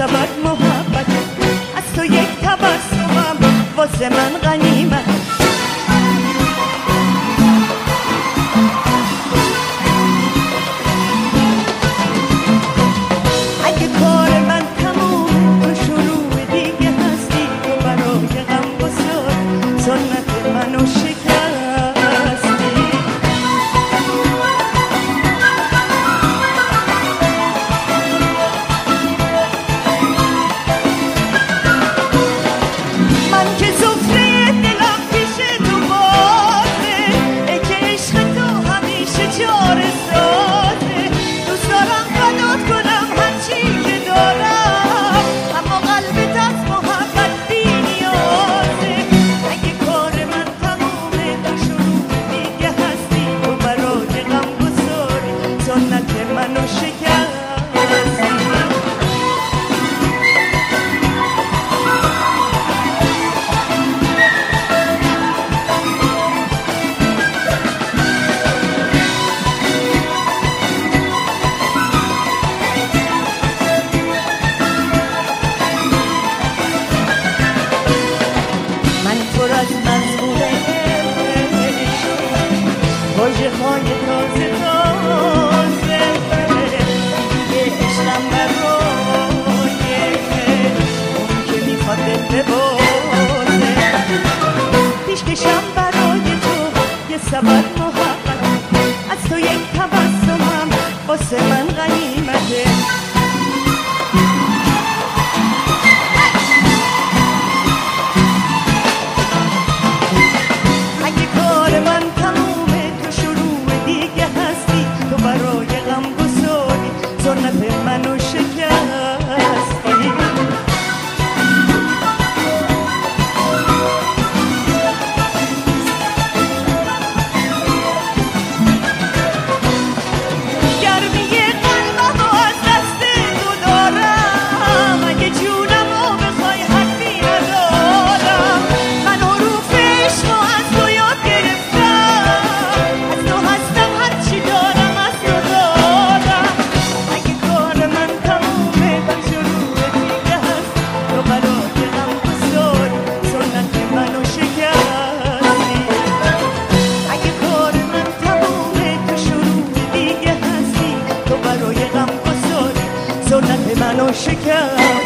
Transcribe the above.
سبد محبت، از تو یک تبسمم واسه من غنیمت. اگه کار من تمومه تو شروع دیگه هستی، تو برای غم بسار سنت منو شکستی. من که سفره دلم پیش تو بازه، ای که عشق تو همیشه چاره سازه. دوست دارم فدات کنم هرچی که دارم، اما قلبت از محبت بی نیازه. اگه کار من تمومه تو شروع دیگه هستی، تو برای غم گذاری سنت منو شکستی. من پر از مزمور عشق، واژه های تازه تازه، دیگه عشقم برای اون که میخواد دل ببازه. پیشکشم برای تو یه سبد محبت، از تو یک تبسمم واسه من غنیمته. اگه کار من تمومه تو شروع دیگه هستی، تو برای غم گذاری سنت منو شکستی. گرمی قلبمو از دست تو دارم، اگه جونمو بخوای حرفی ندارم. من حروف عشقو از تو یاد گرفتم، از تو هستم هرچی دارم از تو دارم. اگه کار من تمومه تو شروع دیگه هست، تو برای غم گذاری سنت منو شکستی. اگه کار من تمومه تو شروع دیگه هستی، تو برای غم گذاری سنت منو شکستی.